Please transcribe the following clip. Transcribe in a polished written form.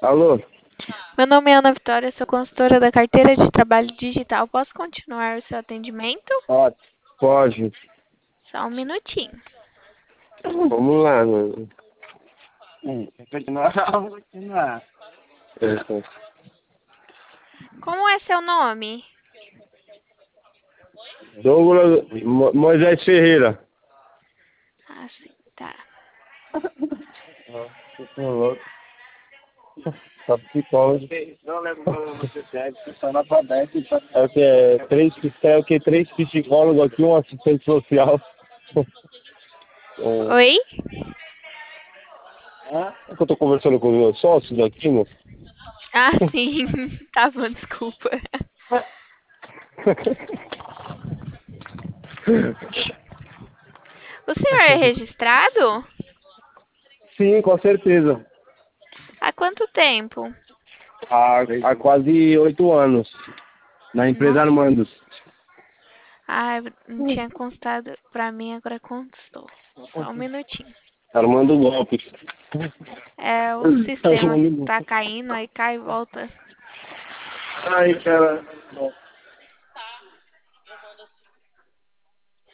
Alô? Meu nome é Ana Vitória, sou consultora da carteira de trabalho digital. Posso continuar o seu atendimento? Pode. Pode. Só um minutinho. Vamos lá, mano. Continuar, vamos continuar. É. Como é seu nome? Douglas Moisés Ferreira. Ah, sim, tá. Tá psicólogo. Não lembro como você deve, só na padrete. É o que? Três psicólogos aqui, um assistente social. Oi? É que eu tô conversando com os meus sócios aqui, né? Ah, sim. Tá bom, desculpa. O senhor é registrado? Sim, com certeza. Há quanto tempo? Há quase 8 anos. Na empresa Nossa. Armandos. Ah, não tinha constado pra mim, agora constou. Só um minutinho. Armando golpes. É o sistema que tá caindo, aí cai e volta. Ai, cara.